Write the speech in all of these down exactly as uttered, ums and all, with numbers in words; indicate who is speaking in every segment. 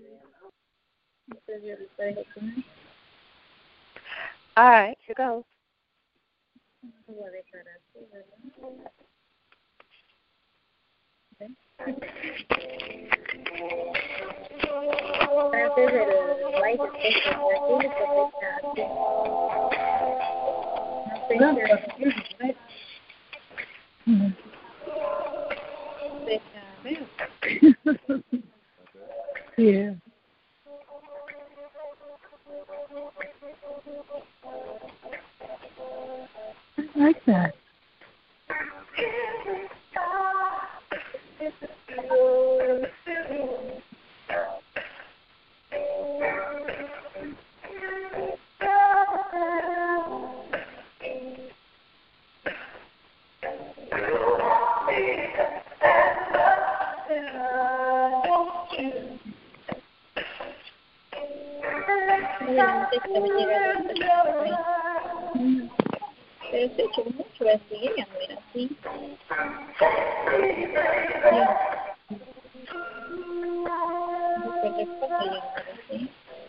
Speaker 1: All right, here goes.
Speaker 2: Antes del live station de aquí, no sé.
Speaker 3: Yeah. I like that.
Speaker 2: Antes que me llegara pero se echó mucho así, ella no era así. Después después ella no era así.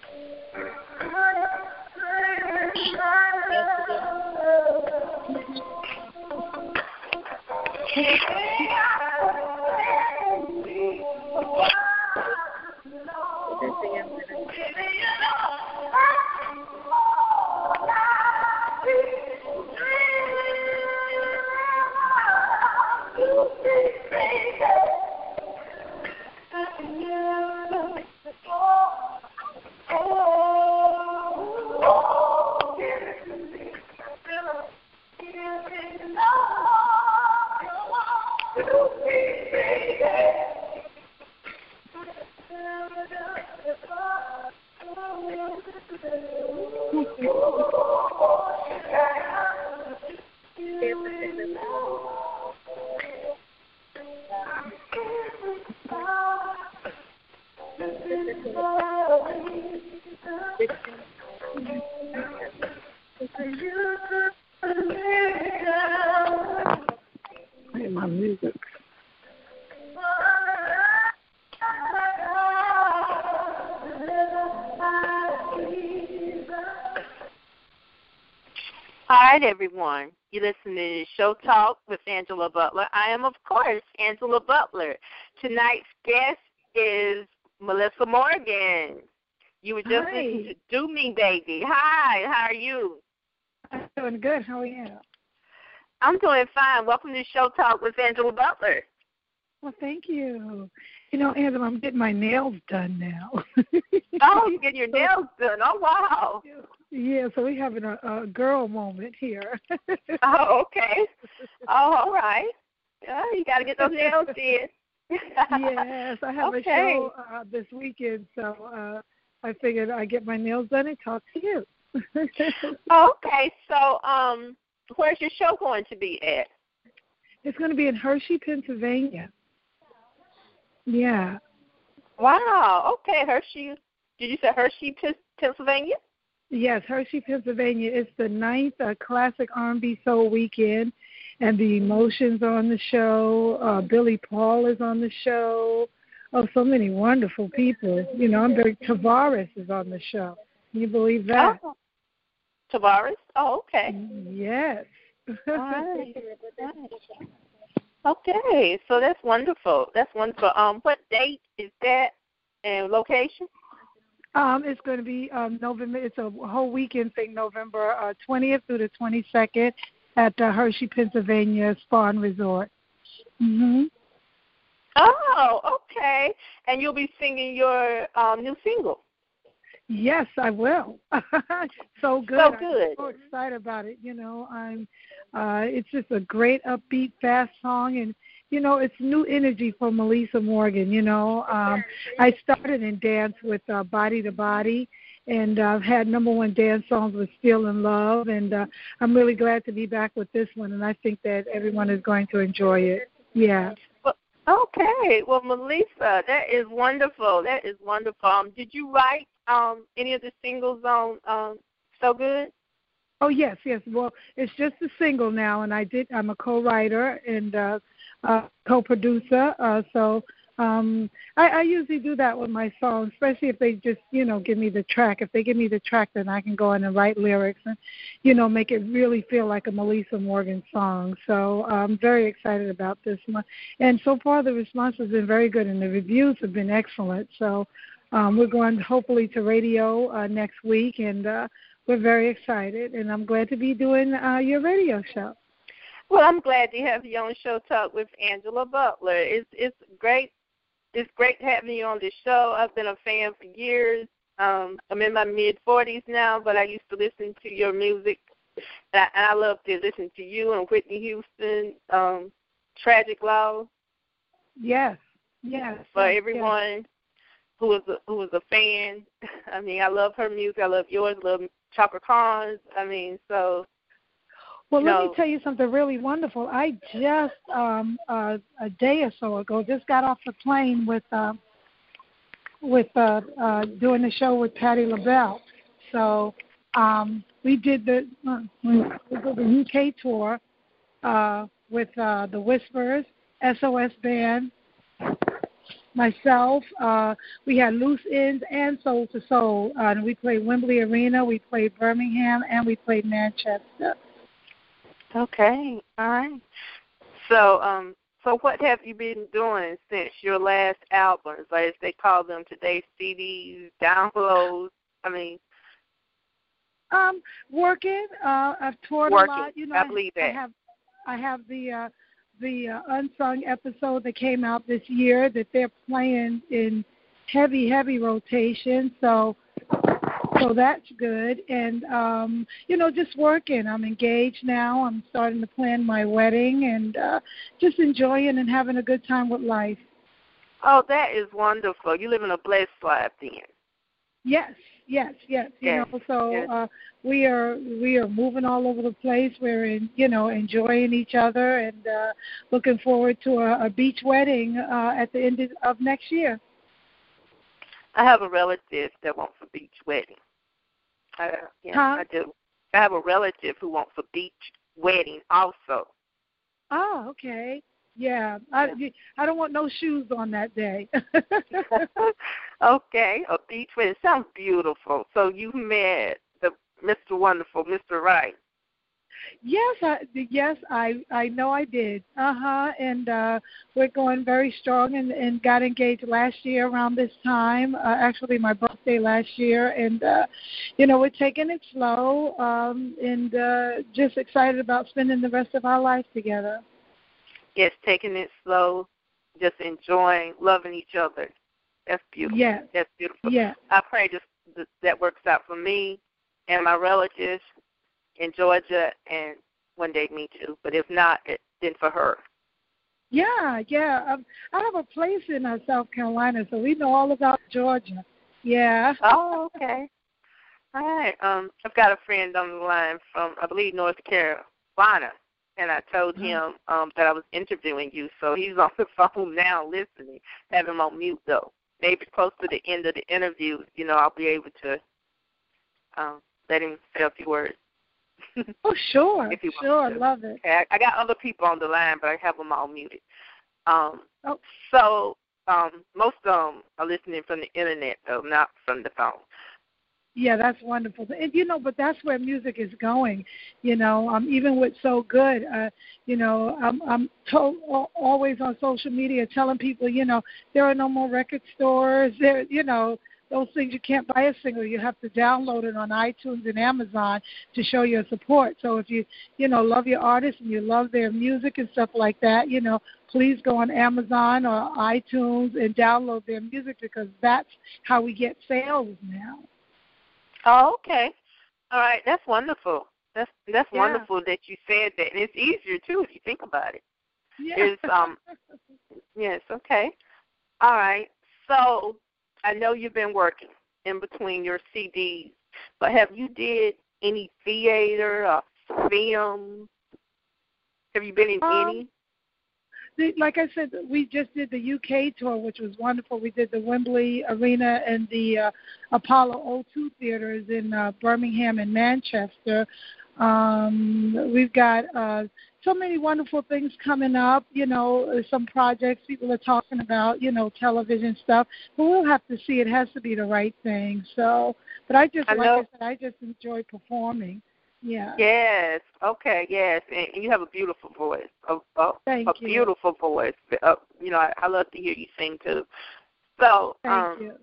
Speaker 2: Entonces ella no era así. Play my music.
Speaker 1: All right, everyone. You listen to Show Talk with Angela Butler. I am, of course, Angela Butler. Tonight's guest is Melissa Morgan. You were just
Speaker 3: Hi.
Speaker 1: listening to Do Me, Baby. Hi, how are you?
Speaker 3: I'm doing good. How are you?
Speaker 1: I'm doing fine. Welcome to Show Talk with Angela Butler.
Speaker 3: Well, thank you. You know, Angela, I'm getting my nails done now.
Speaker 1: Oh, you're getting your nails done. Oh, wow.
Speaker 3: Yeah, so we're having a, a girl moment here.
Speaker 1: Oh, okay. Oh, all right. Yeah, you got to get those nails did.
Speaker 3: Yes, I have
Speaker 1: Okay.
Speaker 3: a show uh, this weekend, so uh, I figured I'd get my nails done and talk to you.
Speaker 1: Okay, so um, where's your show going to be at?
Speaker 3: It's going to be in Hershey, Pennsylvania. Yeah.
Speaker 1: Wow. Okay, Hershey. Did you say Hershey, Pennsylvania?
Speaker 3: Yes, Hershey, Pennsylvania. It's the ninth uh, Classic R and B Soul Weekend, and the Emotions are on the show. Uh, Billy Paul is on the show. Oh, so many wonderful people. You know, I'm very, Tavares is on the show. Can you believe that?
Speaker 1: Oh. Tavares? Oh, okay.
Speaker 3: Yes.
Speaker 1: All right. Okay, so that's wonderful. That's wonderful. Um, what date is that and location?
Speaker 3: Um, it's going to be um, November. It's a whole weekend thing, November uh, twentieth through the twenty-second at uh, Hershey, Pennsylvania Spawn Resort. Mm-hmm.
Speaker 1: Oh, okay. And you'll be singing your um, new single.
Speaker 3: Yes, I will. So good.
Speaker 1: So good.
Speaker 3: I'm so excited about it. You know, I'm. Uh, it's just a great upbeat, fast song, and you know, it's new energy for Melissa Morgan. You know, um, I started in dance with uh, Body to Body, and I've had number one dance songs with Still in Love, and uh, I'm really glad to be back with this one, and I think that everyone is going to enjoy it. Yeah.
Speaker 1: Well, okay. Well, Melissa, that is wonderful. That is wonderful. Um, did you write um, any of the singles on um, So Good?
Speaker 3: Oh yes, yes. Well, it's just a single now, and I did. I'm a co-writer and uh, uh, co-producer. Uh, so Um, I, I usually do that with my songs, especially if they just, you know, give me the track. If they give me the track, then I can go in and write lyrics and, you know, make it really feel like a Melissa Morgan song. So I'm very excited about this one. And so far the response has been very good, and the reviews have been excellent. So um, we're going hopefully to radio uh, next week, and uh, we're very excited. And I'm glad to be doing uh, your radio show.
Speaker 1: Well, I'm glad to have you on Show Talk with Angela Butler. It's it's great. It's great having you on the show. I've been a fan for years. Um, I'm in my mid-forties now, but I used to listen to your music, and I, and I love to listen to you and Whitney Houston, um, Tragic Love.
Speaker 3: Yes, yes.
Speaker 1: For
Speaker 3: yes,
Speaker 1: everyone
Speaker 3: yes.
Speaker 1: who was a, who was a fan. I mean, I love her music. I love yours. I love Chaka Khan's. I mean, so.
Speaker 3: Well, let
Speaker 1: No.
Speaker 3: me tell you something really wonderful. I just um, uh, a day or so ago just got off the plane with uh, with uh, uh, doing the show with Patti LaBelle. So um, we did the uh, we did the U K tour uh, with uh, the Whispers, S O S Band, myself. Uh, we had Loose Ends and Soul to Soul. Uh, and we played Wembley Arena, we played Birmingham, and we played Manchester.
Speaker 1: Okay, all right. So, um, so what have you been doing since your last albums, or as they call them today, C Ds, downloads? I mean,
Speaker 3: um, working. Uh, I've toured
Speaker 1: working.
Speaker 3: a lot. You know,
Speaker 1: I believe that.
Speaker 3: I have, I have the uh, the uh, unsung episode that came out this year that they're playing in heavy, heavy rotation. So. So that's good. And, um, you know, just working. I'm engaged now. I'm starting to plan my wedding and uh, just enjoying and having a good time with life.
Speaker 1: Oh, that is wonderful. You live in a blessed life then.
Speaker 3: Yes, yes, yes. You
Speaker 1: Yes,
Speaker 3: know, so
Speaker 1: yes.
Speaker 3: uh, we are we are moving all over the place. We're, in, you know, enjoying each other and uh, looking forward to a, a beach wedding uh, at the end of next year.
Speaker 1: I have a relative that wants a beach wedding. I, yeah,
Speaker 3: Huh?
Speaker 1: I do. I have a relative who wants a beach wedding also.
Speaker 3: Oh, okay. Yeah, I, I don't want no shoes on that day.
Speaker 1: Okay, a beach wedding. Sounds beautiful. So you met the Mister Wonderful, Mister Right.
Speaker 3: Yes, I, yes, I, I know I did. Uh-huh, and uh, we're going very strong and, and got engaged last year around this time, uh, actually my birthday last year. And, uh, you know, we're taking it slow um, and uh, just excited about spending the rest of our life together.
Speaker 1: Yes, taking it slow, just enjoying, loving each other. That's beautiful.
Speaker 3: Yes.
Speaker 1: That's beautiful.
Speaker 3: Yes.
Speaker 1: I pray just that, that works out for me and my relatives in Georgia, and one day me too. But if not, it, then for her.
Speaker 3: Yeah, yeah. Um, I have a place in uh, South Carolina, so we know all about Georgia. Yeah.
Speaker 1: Oh, okay. All right. Um, I've got a friend on the line from, I believe, North Carolina, and I told
Speaker 3: Mm-hmm.
Speaker 1: him um, that I was interviewing you, so he's on the phone now listening. Have him on mute, though. Maybe close to the end of the interview, you know, I'll be able to um, let him say a few words.
Speaker 3: Oh, sure,
Speaker 1: If you
Speaker 3: sure,
Speaker 1: want to.
Speaker 3: love it.
Speaker 1: Okay, I, I got other people on the line, but I have them all muted. Um,
Speaker 3: Oh.
Speaker 1: So um, most of them are listening from the internet, though, not from the phone.
Speaker 3: Yeah, that's wonderful. And, you know, but that's where music is going, you know, um, even with So Good, uh, you know, I'm, I'm to- always on social media telling people, you know, there are no more record stores. There, you know, those things you can't buy a single. You have to download it on iTunes and Amazon to show your support. So if you, you know, love your artist and you love their music and stuff like that, you know, please go on Amazon or iTunes and download their music because that's how we get sales now.
Speaker 1: Oh, okay. All right, that's wonderful. That's that's
Speaker 3: Yeah.
Speaker 1: wonderful that you said that, and it's easier too if you think about it.
Speaker 3: Yeah.
Speaker 1: It's um, yes, okay. All right. So I know you've been working in between your C Ds, but have you did any theater or film? Have you been in
Speaker 3: Um,
Speaker 1: any?
Speaker 3: The, like I said, we just did the U K tour, which was wonderful. We did the Wembley Arena and the uh, Apollo O two theaters in uh, Birmingham and Manchester. Um, we've got uh, so many wonderful things coming up. You know, some projects people are talking about. You know, television stuff. But we'll have to see. It has to be the right thing. So, but I just
Speaker 1: I
Speaker 3: like
Speaker 1: know.
Speaker 3: I said, I just enjoy performing. Yeah.
Speaker 1: Yes. Okay. Yes. And you have a beautiful voice. A, a,
Speaker 3: Thank
Speaker 1: a
Speaker 3: you.
Speaker 1: beautiful voice. Uh, you know, I, I love to hear you sing too. So,
Speaker 3: Thank
Speaker 1: um,
Speaker 3: you.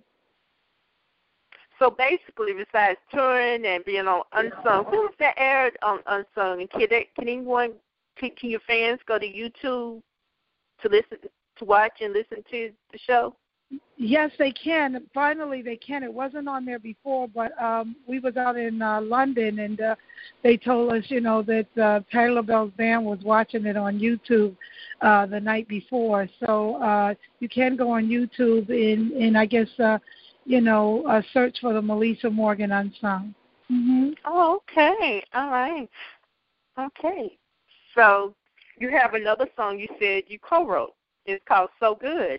Speaker 1: so basically, besides touring and being on Unsung, who was that aired on Unsung? And can, they, can anyone, can, can your fans go to YouTube to listen, to watch and listen to the show?
Speaker 3: Yes, they can. Finally, they can. It wasn't on there before, but um, we was out in uh, London, and uh, they told us, you know, that uh, Taylor Bell's band was watching it on YouTube uh, the night before. So uh, you can go on YouTube and, and I guess, uh, you know, uh, search for the Melissa Morgan Unsung. Mm-hmm.
Speaker 1: Oh, okay. All right. Okay. So you have another song you said you co-wrote. It's called So Good.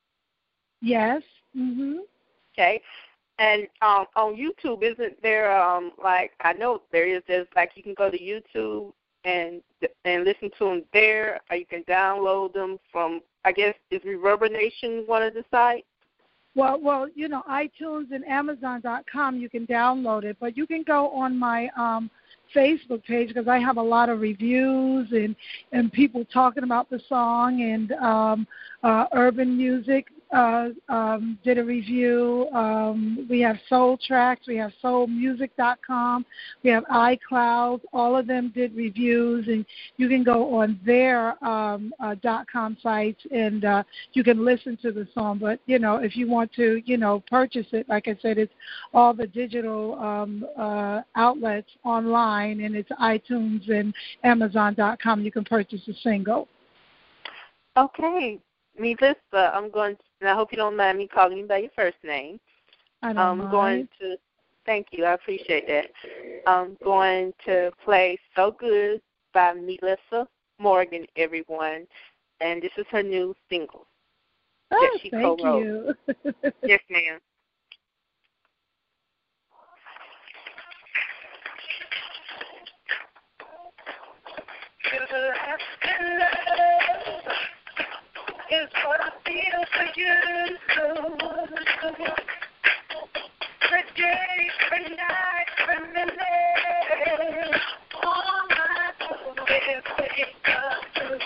Speaker 3: Yes. Mhm.
Speaker 1: Okay. And um, on YouTube, isn't there um like I know there is there's like you can go to YouTube and and listen to them there, or you can download them from I guess is ReverbNation one of the sites?
Speaker 3: Well, well, you know, iTunes and Amazon dot com, you can download it, but you can go on my um, Facebook page because I have a lot of reviews and, and people talking about the song, and um, uh, Urban Music uh, um, did a review. Um, we have Soul Tracks, we have soul music dot com, we have iCloud. All of them did reviews, and you can go on their um, uh, .com sites and uh, you can listen to the song. But, you know, if you want to, you know, purchase it, like I said, it's all the digital um, uh, outlets online, and it's iTunes and Amazon dot com. You can purchase a single.
Speaker 1: Okay. Melissa, I'm going to, and I hope you don't mind me calling you by your first name.
Speaker 3: I don't
Speaker 1: I'm
Speaker 3: mind.
Speaker 1: going to, thank you, I appreciate that. I'm going to play So Good by Melissa Morgan, everyone, and this is her new single
Speaker 3: Oh,
Speaker 1: that she
Speaker 3: thank
Speaker 1: co-wrote.
Speaker 3: you.
Speaker 1: Yes, ma'am. Is what I feel for you. Every day, every night, every minute, all I do is wake up.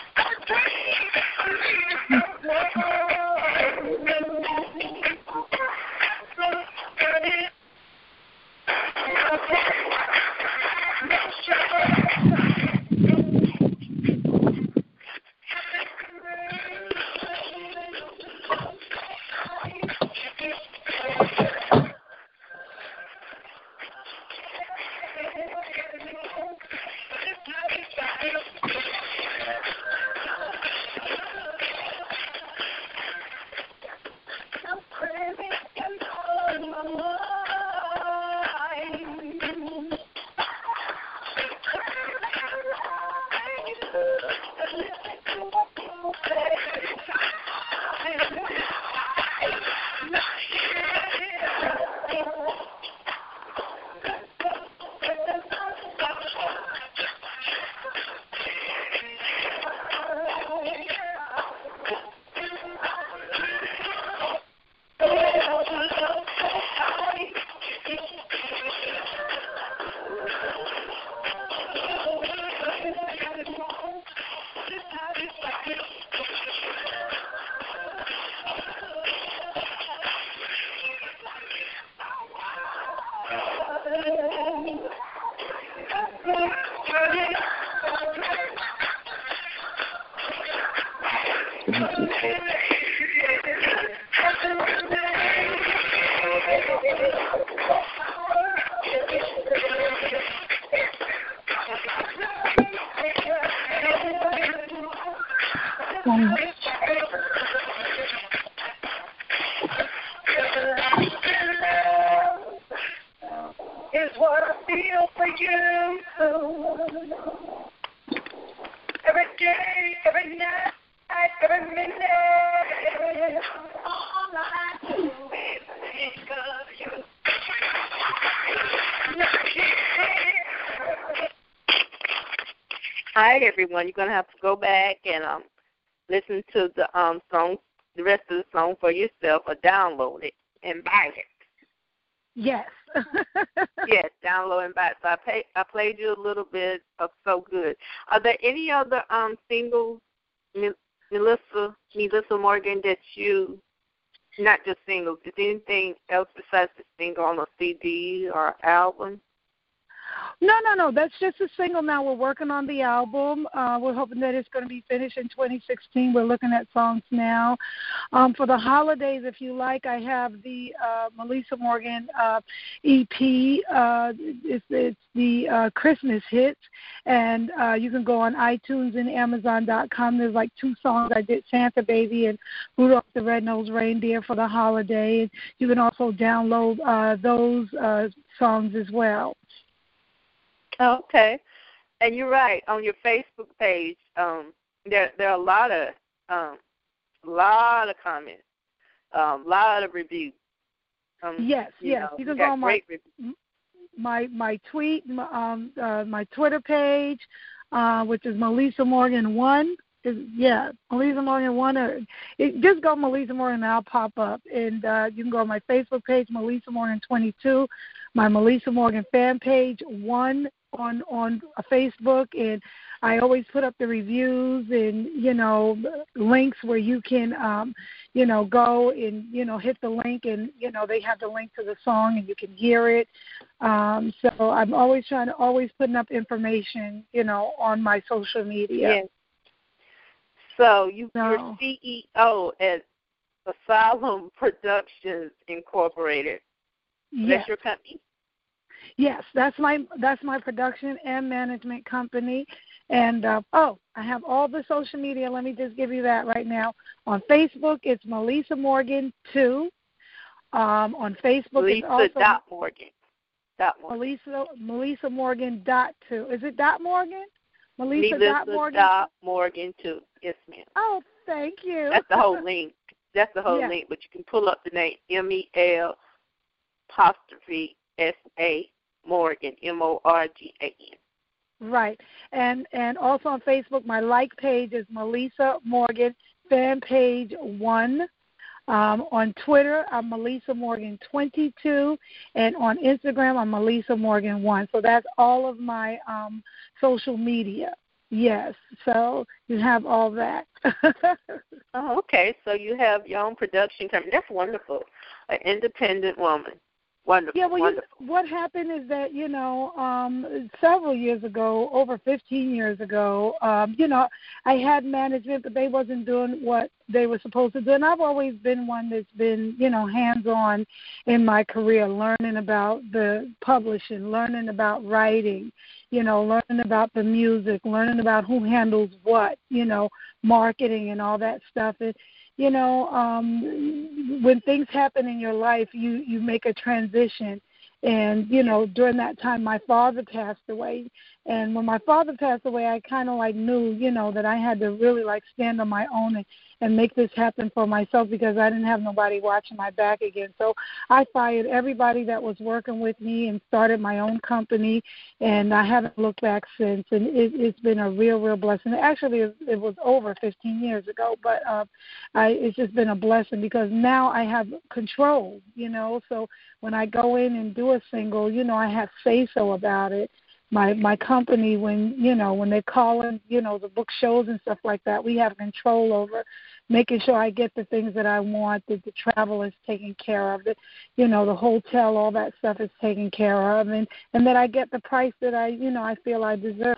Speaker 1: Is what I feel for you. Every day, every night, every minute, all I do is think of you. All right, everyone, you're going to have to go back and um, listen to the um song, the rest of the song for yourself, or download it and buy it.
Speaker 3: Yes.
Speaker 1: Yes, download and buy it. So I, pay, I played you a little bit of So Good. Are there any other um singles, Melissa, Melissa Morgan, that you, not just singles, is anything else besides the single on a C D or album?
Speaker 3: No, no, no. That's just a single now. We're working on the album. Uh, we're hoping that it's going to be finished in twenty sixteen. We're looking at songs now. Um, for the holidays, if you like, I have the uh, Melissa Morgan uh, E P. Uh, it's, it's the uh, Christmas hits, and uh, you can go on iTunes and Amazon dot com. There's like two songs. I did Santa Baby and Rudolph the Red-Nosed Reindeer for the holiday. You can also download uh, those uh, songs as well.
Speaker 1: Okay, and you're right. On your Facebook page, um, there there are a lot of um, lot of comments, a um, lot of reviews. Um,
Speaker 3: yes,
Speaker 1: you
Speaker 3: yes.
Speaker 1: know,
Speaker 3: you can
Speaker 1: you
Speaker 3: go on my
Speaker 1: reviews.
Speaker 3: my my tweet, my, um, uh, my Twitter page, uh, which is Melissa Morgan one. Is, yeah, Melissa Morgan one. Or it, just go Melissa Morgan and I'll pop up. And uh, you can go on my Facebook page, Melissa Morgan twenty-two, my Melissa Morgan fan page one on on Facebook, and I always put up the reviews and, you know, links where you can, um, you know, go and, you know, hit the link, and, you know, they have the link to the song and you can hear it. Um, so I'm always trying to always putting up information, you know, on my social media.
Speaker 1: Yes. So you,
Speaker 3: so,
Speaker 1: you're C E O at Asylum Productions Incorporated.
Speaker 3: Yes.
Speaker 1: That's your company?
Speaker 3: Yes, that's my that's my production and management company. And, uh, oh, I have all the social media. Let me just give you that right now. On Facebook, it's Melissa Morgan two. Um, on Facebook,
Speaker 1: Melissa
Speaker 3: it's also
Speaker 1: dot Morgan. Dot Morgan.
Speaker 3: Melissa, Melissa Morgan dot two. Is it dot Morgan? Melissa,
Speaker 1: Melissa
Speaker 3: dot Morgan?
Speaker 1: dot Morgan two. Yes, ma'am.
Speaker 3: Oh, thank you.
Speaker 1: That's the whole link. That's the whole
Speaker 3: yeah.
Speaker 1: link. But you can pull up the name M E L apostrophe S A Morgan, M O R G A N.
Speaker 3: Right. And and also on Facebook, my like page is Melissa Morgan fan page one. Um, on Twitter, I'm Melissa Morgan twenty-two, and on Instagram, I'm Melissa Morgan one. So that's all of my um, social media. Yes. So you have all that.
Speaker 1: Oh, okay. So you have your own production company. That's wonderful. An independent woman. Wonderful.
Speaker 3: Yeah, well,
Speaker 1: wonderful.
Speaker 3: You, what happened is that, you know, um, several years ago, over fifteen years ago, um, you know, I had management, but they wasn't doing what they were supposed to do. And I've always been one that's been, you know, hands-on in my career, learning about the publishing, learning about writing, you know, learning about the music, learning about who handles what, you know, marketing and all that stuff. And, you know, um, when things happen in your life, you, you make a transition. And, you know, during that time, my father passed away. And when my father passed away, I kind of like knew, you know, that I had to really like stand on my own and, and make this happen for myself, because I didn't have nobody watching my back again. So I fired everybody that was working with me and started my own company, and I haven't looked back since. And it, it's been a real, real blessing. Actually, it, it was over fifteen years ago, but uh, I, it's just been a blessing, because now I have control, you know. So when I go in and do a single, you know, I have say-so about it. My my company, when, you know, when they call in, you know, the book shows and stuff like that, we have control over making sure I get the things that I want, that the travel is taken care of, that, you know, the hotel, all that stuff is taken care of, and, and that I get the price that I, you know, I feel I deserve.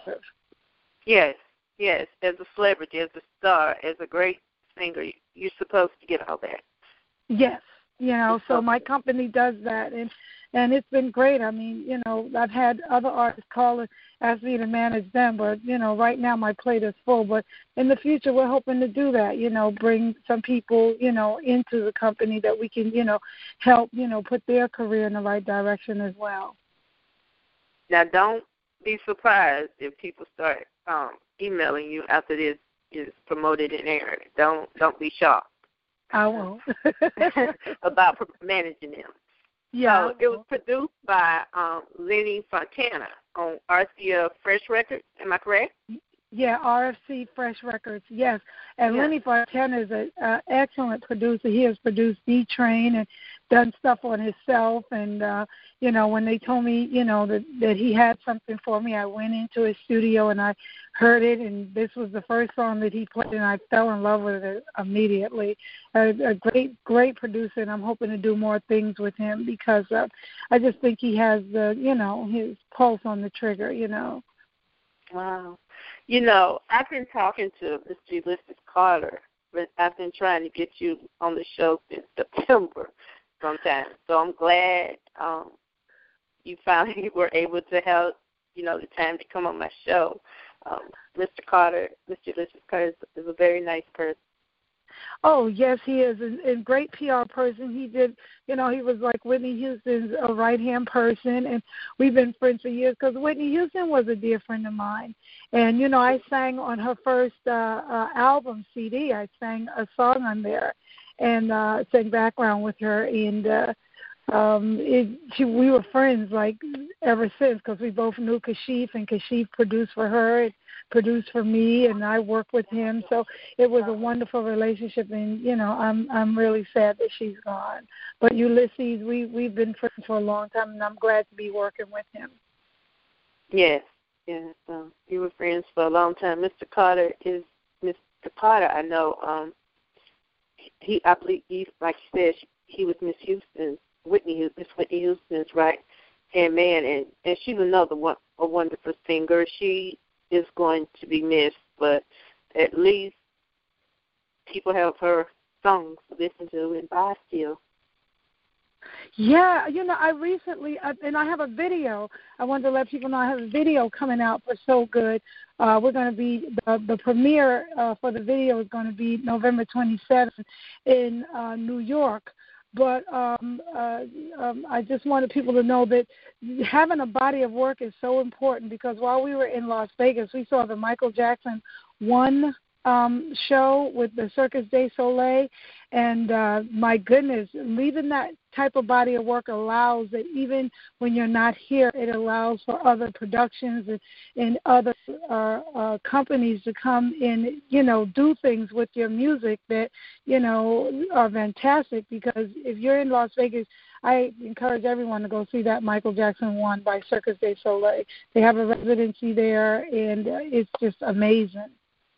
Speaker 1: Yes, yes. As a celebrity, as a star, as a great singer, you're supposed to get all that.
Speaker 3: Yes. You know, so my company does that, and and it's been great. I mean, you know, I've had other artists call and ask me to manage them, but, you know, right now my plate is full. But in the future, we're hoping to do that, you know, bring some people, you know, into the company that we can, you know, help, you know, put their career in the right direction as well.
Speaker 1: Now, don't be surprised if people start um, emailing you after this is promoted and aired. Don't don't be shocked.
Speaker 3: I won't.
Speaker 1: About managing them.
Speaker 3: Yeah.
Speaker 1: So it was produced by um, Lenny Fontana on R C A Fresh Records. Am I correct?
Speaker 3: Yeah, R F C Fresh Records, yes. And
Speaker 1: Yeah.
Speaker 3: Lenny Fontana is an uh, excellent producer. He has produced D-Train and done stuff on himself. And, uh, you know, when they told me, you know, that, that he had something for me, I went into his studio and I heard it, and this was the first song that he played, and I fell in love with it immediately. A, a great, great producer, and I'm hoping to do more things with him because uh, I just think he has, the, you know, his pulse on the trigger, you know.
Speaker 1: Wow. You know, I've been talking to Mister Ulysses Carter, but I've been trying to get you on the show since September sometime. So I'm glad um, you finally were able to have, you know, the time to come on my show. Um, Mister Carter, Mister Ulysses Carter is, is a very nice person.
Speaker 3: Oh, yes, he is a, a great P R person. He did, you know, he was like Whitney Houston's a right-hand person, and we've been friends for years because Whitney Houston was a dear friend of mine. And, you know, I sang on her first uh, uh, album C D. I sang a song on there and uh, sang background with her, and uh, um, it, she, we were friends, like, ever since because we both knew Kashif, and Kashif produced for her and produced for me, and I worked with him. So it was a wonderful relationship, and, you know, I'm I'm really sad that she's gone. But Ulysses, we, we've been friends for a long time, and I'm glad to be working with him.
Speaker 1: Yes, yes. Um, you were friends for a long time. Mister Carter is, Mister Carter, I know, um, he, I believe, he, like you said, he was Miss Houston's, Whitney, Miss Whitney Houston's right-hand man, and, and she's another one, a wonderful singer. She is going to be missed, but at least people have her songs to listen to and buy still.
Speaker 3: Yeah, you know, I recently, uh, and I have a video. I wanted to let people know I have a video coming out for So Good. Uh, we're going to be, the, the premiere uh, for the video is going to be November twenty-seventh in uh, New York. But um, uh, um, I just wanted people to know that having a body of work is so important because while we were in Las Vegas, we saw the Michael Jackson One um, show with the Circus du Soleil, and uh, my goodness, leaving that type of body of work allows that even when you're not here, it allows for other productions and, and other uh, uh, companies to come in, you know, do things with your music that, you know, are fantastic because if you're in Las Vegas, I encourage everyone to go see that Michael Jackson One by Circus du Soleil. They have a residency there, and uh, it's just amazing.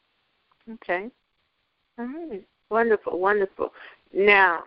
Speaker 1: Okay. All right. Wonderful, wonderful. Now,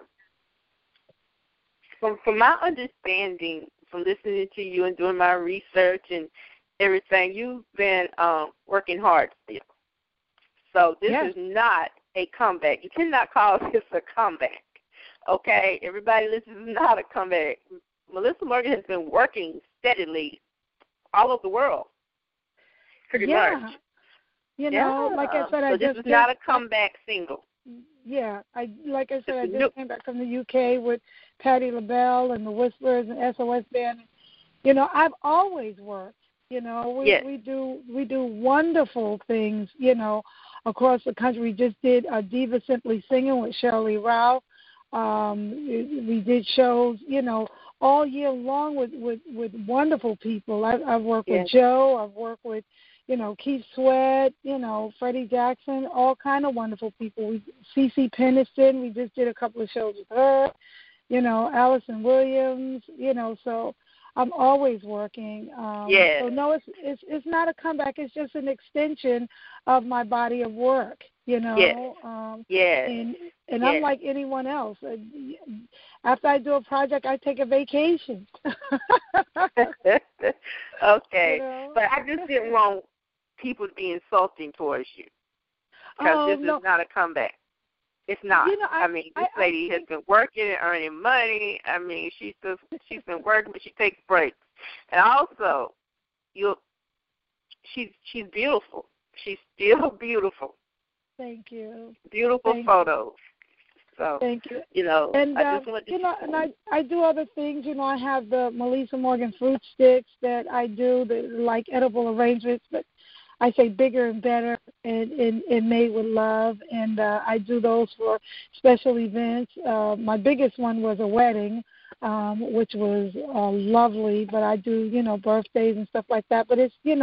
Speaker 1: from from my understanding, from listening to you and doing my research and everything, you've been um, working hard still. So this
Speaker 3: yes.
Speaker 1: is not a comeback. You cannot call this a comeback. Okay? Everybody, this is not a comeback. Melissa Morgan has been working steadily all over the world, pretty
Speaker 3: yeah.
Speaker 1: much.
Speaker 3: You know,
Speaker 1: yeah.
Speaker 3: like I said, I
Speaker 1: so
Speaker 3: just
Speaker 1: this is not a comeback single.
Speaker 3: Yeah, I like I said, I just
Speaker 1: new.
Speaker 3: came back from the U K with Patti LaBelle and the Whisperers and S O S Band. You know, I've always worked. You know, we
Speaker 1: yes.
Speaker 3: we do we do wonderful things. You know, across the country. We just did a Diva Simply Singing with Shirley Ralph. Um, we did shows. You know, all year long with with, with wonderful people. I, I've worked
Speaker 1: yes.
Speaker 3: with Joe. I've worked with, you know, Keith Sweat, you know, Freddie Jackson, all kind of wonderful people. We Cece Peniston, we just did a couple of shows with her, you know, Allison Williams, you know, so I'm always working. Um,
Speaker 1: yes.
Speaker 3: So no, it's it's it's not a comeback. It's just an extension of my body of work, you know.
Speaker 1: Yes.
Speaker 3: Um,
Speaker 1: yes.
Speaker 3: And and
Speaker 1: yes.
Speaker 3: I'm like anyone else. After I do a project, I take a vacation.
Speaker 1: okay,
Speaker 3: you know?
Speaker 1: But I just didn't want people to be insulting towards you because
Speaker 3: oh,
Speaker 1: this
Speaker 3: no.
Speaker 1: is not a comeback. It's not.
Speaker 3: You know, I,
Speaker 1: I mean, this
Speaker 3: I,
Speaker 1: lady
Speaker 3: I
Speaker 1: has been working and earning money. I mean, she's just, she's been working, but she takes breaks. And also, you, she's she's beautiful. She's still beautiful.
Speaker 3: Thank you.
Speaker 1: Beautiful
Speaker 3: Thank
Speaker 1: photos.
Speaker 3: You.
Speaker 1: So,
Speaker 3: Thank you.
Speaker 1: You know,
Speaker 3: and
Speaker 1: I
Speaker 3: uh,
Speaker 1: just want to
Speaker 3: you know, and I I do other things. You know, I have the Melissa Morgan fruit sticks that I do, the like edible arrangements, but I say bigger and better and, and, and made with love. And uh, I do those for special events. Uh, my biggest one was a wedding, um, which was uh, lovely. But I do, you know, birthdays and stuff like that. But it's, you know,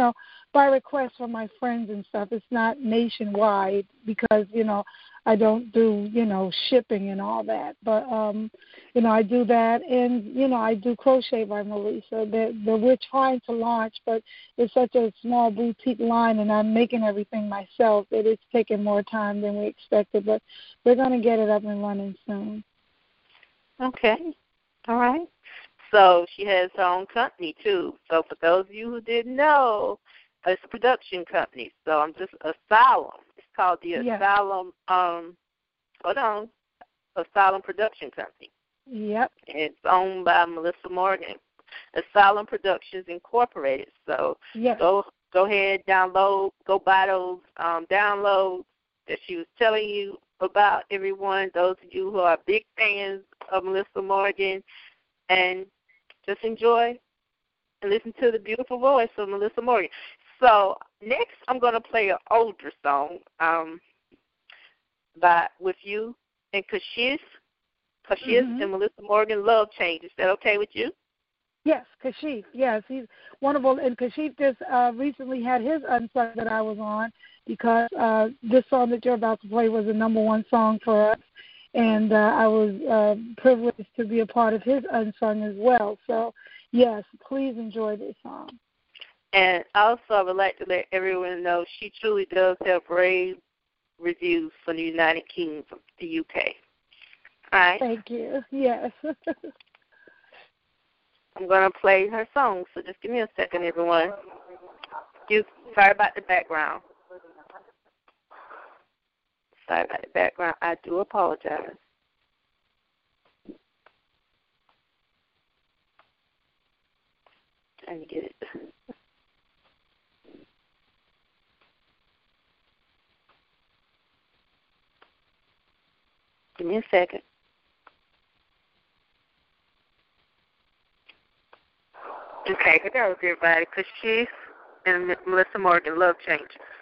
Speaker 3: by request from my friends and stuff. It's not nationwide because, you know, I don't do, you know, shipping and all that. But, um, you know, I do that. And, you know, I do Crochet by Melissa that, that we're trying to launch, but it's such a small boutique line, and I'm making everything myself that it's taking more time than we expected. But we're going to get it up and running soon.
Speaker 1: Okay. All right. So she has her own company, too. So for those of you who didn't know, it's a production company. So I'm just Asylum. It's called the
Speaker 3: Yes.
Speaker 1: Asylum, um, hold on, Asylum Production Company.
Speaker 3: Yep.
Speaker 1: It's owned by Melissa Morgan. Asylum Productions Incorporated. So
Speaker 3: yes.
Speaker 1: go go ahead, download, go buy those um, downloads that she was telling you about, everyone, those of you who are big fans of Melissa Morgan, and just enjoy and listen to the beautiful voice of Melissa Morgan. So next I'm going to play an older song um, by with you and Kashif. Kashif
Speaker 3: Mm-hmm.
Speaker 1: and Melissa Morgan, Love Change. Is that okay with you?
Speaker 3: Yes, Kashif. Yes, he's wonderful. And Kashif just uh, recently had his unsung that I was on because uh, this song that you're about to play was the number one song for us. And uh, I was uh, privileged to be a part of his unsung as well. So, yes, please enjoy this song.
Speaker 1: And also I would like to let everyone know she truly does have rave reviews from the United Kingdom, the U K. All right?
Speaker 3: Thank you. Yes.
Speaker 1: I'm going to play her song, so just give me a second, everyone. You, sorry about the background. Sorry about the background. I do apologize. Trying to get it. Give me a second. Okay, here goes, everybody. Kashif and Melissa Morgan, Love Change.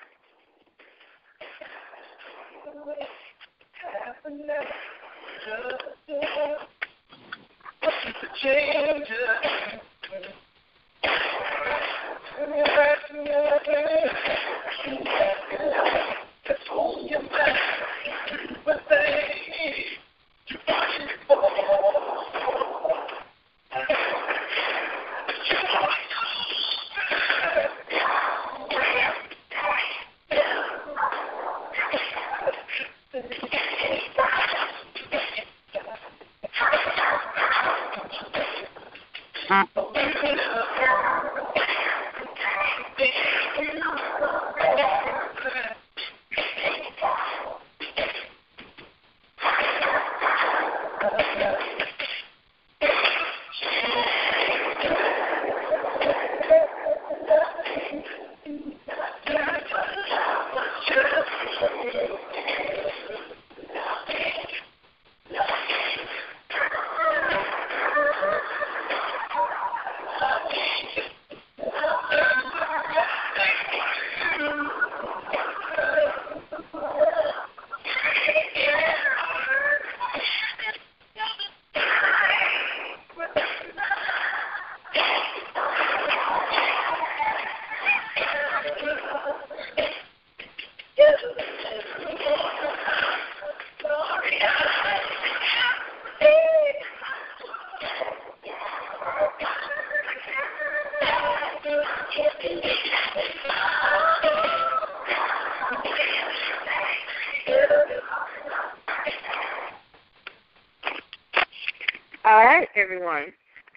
Speaker 1: All right, everyone.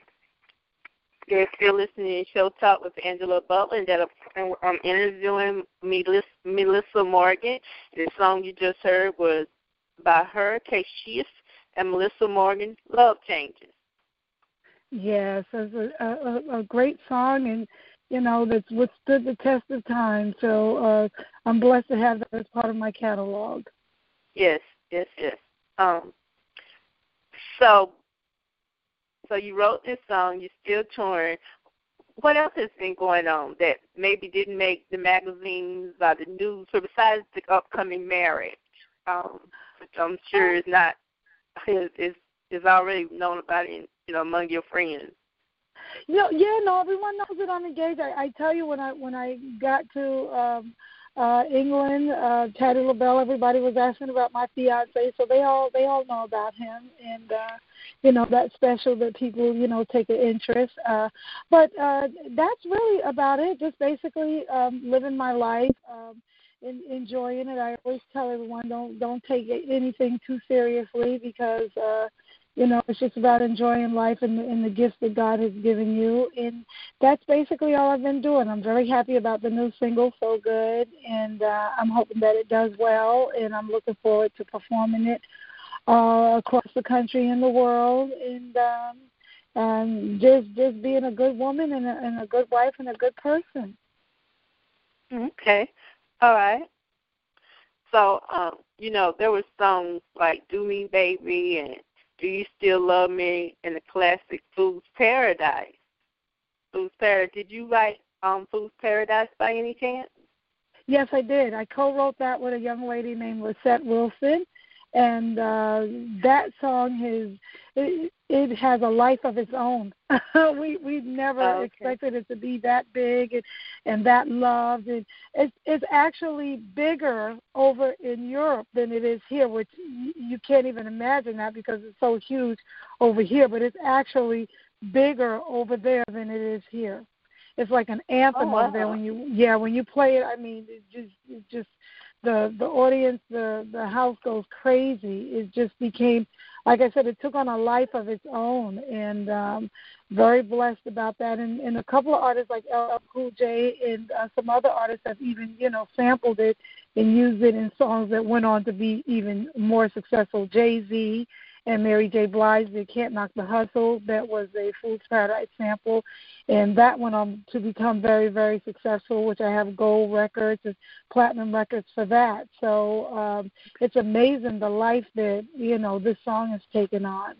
Speaker 1: You're still listening to Show Talk with Angela Butler, and that I'm interviewing Melissa Morgan. The song you just heard was by her, Kashif, and Melissa Morgan, Love Changes.
Speaker 3: Yes, it's a, a, a great song, and, you know, that's withstood the test of time. So uh, I'm blessed to have that as part of my catalog.
Speaker 1: Yes, yes, yes. Um, so, so you wrote this song, you're still touring. What else has been going on that maybe didn't make the magazines or the news, so besides the upcoming marriage, um, which I'm sure is not, is, is, is already known about in, you know, among your friends?
Speaker 3: You know, yeah, no, everyone knows that I'm engaged. I, I tell you, when I when I got to um, uh, England, uh, Teddy LaBelle, everybody was asking about my fiance, so they all they all know about him, and uh, you know, that's special that people, you know, take an interest. Uh, but uh, that's really about it. Just basically um, living my life. Um, In, enjoying it. I always tell everyone don't don't take anything too seriously because uh, you know, it's just about enjoying life and, and the gifts that God has given you. And that's basically all I've been doing. I'm very happy about the new single, So Good, and uh, I'm hoping that it does well. And I'm looking forward to performing it uh, across the country and the world. And um, um, just just being a good woman and a, and a good wife and a good person.
Speaker 1: Okay. All right. So, um, you know, there were songs like Do Me Baby and Do You Still Love Me and the classic Fool's Paradise. Fool's Paradise. Did you write um, Fool's Paradise by any chance?
Speaker 3: Yes, I did. I co-wrote that with a young lady named Lisette Wilson, and uh, that song has it, it has a life of its own. we we never
Speaker 1: oh, okay.
Speaker 3: expected it to be that big and, and that loved. And it's it's actually bigger over in Europe than it is here, which you can't even imagine that because it's so huge over here. But it's actually bigger over there than it is here. It's like an anthem
Speaker 1: oh, wow.
Speaker 3: over there when you yeah when you play it. I mean, it just it just the the audience, the the house goes crazy. It just became, like I said, it took on a life of its own, and um, very blessed about that. And, and a couple of artists like L L Cool J and uh, some other artists have even, you know, sampled it and used it in songs that went on to be even more successful. Jay-Z and Mary J. Blige, they Can't Knock the Hustle, that was a Fool's Paradise sample, and that went on to become very, very successful, which I have gold records and platinum records for that. So um, it's amazing the life that, you know, this song has taken on.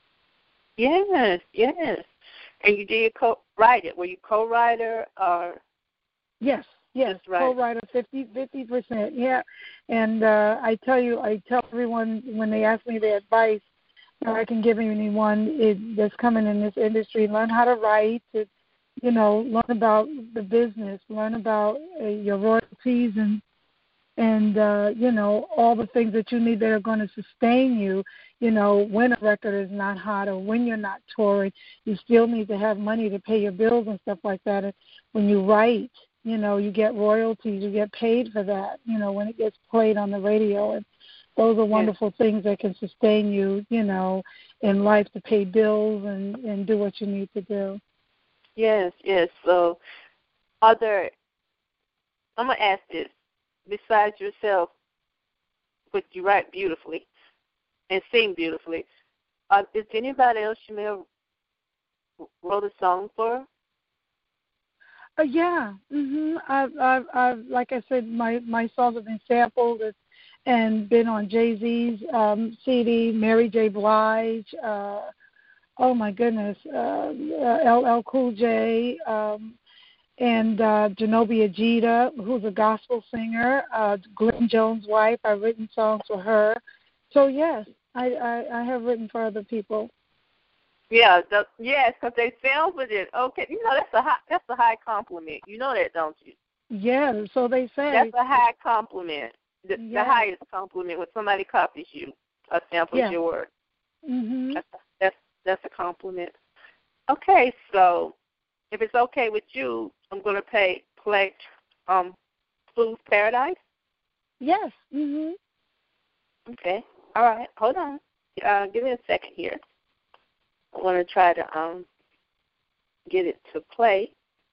Speaker 1: Yes, yes. And you did co-write it. Were you co-writer or?
Speaker 3: Yes. Yes, co-writer, fifty percent, yeah. And uh, I tell you, I tell everyone when they ask me their advice, that I can give anyone is, that's coming in this industry, learn how to write, to, you know, learn about the business, learn about uh, your royalties and, and uh, you know, all the things that you need that are going to sustain you. You know, when a record is not hot or when you're not touring, you still need to have money to pay your bills and stuff like that. And when you write, you know, you get royalties, you get paid for that, you know, when it gets played on the radio. And those are wonderful yes. things that can sustain you, you know, in life to pay bills and, and do what you need to do.
Speaker 1: Yes, yes. So are there, I'm going to ask this, besides yourself, which you write beautifully and sing beautifully, uh, is anybody else you may have wrote a song for?
Speaker 3: Uh, yeah, mhm. I've, I've, I've, like I said, my my songs have been sampled and been on Jay-Z's um, C D, Mary J. Blige. Uh, oh my goodness, uh, uh, L L Cool J, um, and uh, Zenobia Jeter, who's a gospel singer. Uh, Glenn Jones' wife. I've written songs for her. So yes, I, I, I have written for other people.
Speaker 1: Yeah, the, yes, because they sampled it. Okay, you know that's a high, that's a high compliment. You know that, don't you?
Speaker 3: Yeah, so they say.
Speaker 1: That's a high compliment. The,
Speaker 3: yeah.
Speaker 1: the highest compliment when somebody copies you or samples
Speaker 3: yeah.
Speaker 1: your work.
Speaker 3: Mhm.
Speaker 1: That's, that's that's a compliment. Okay, so if it's okay with you, I'm going to play play um, Fool's Paradise.
Speaker 3: Yes. Mhm.
Speaker 1: Okay. All right. Hold on. Uh, give me a second here. I want to try to um get it to play.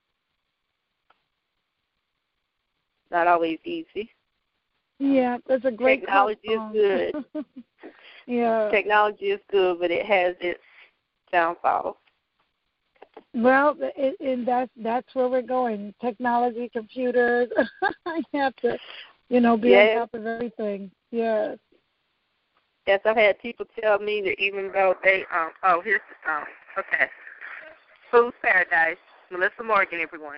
Speaker 1: Not always easy.
Speaker 3: Yeah, that's a great
Speaker 1: technology is good.
Speaker 3: yeah.
Speaker 1: Technology is good, but it has its downfalls.
Speaker 3: Well, it, and that's that's where we're going. Technology, computers. I have to, you know, be
Speaker 1: yes.
Speaker 3: on top of everything. Yes.
Speaker 1: Yes, I've had people tell me that even though they um oh here's the song. Okay. Fool's Paradise, Melissa Morgan, everyone.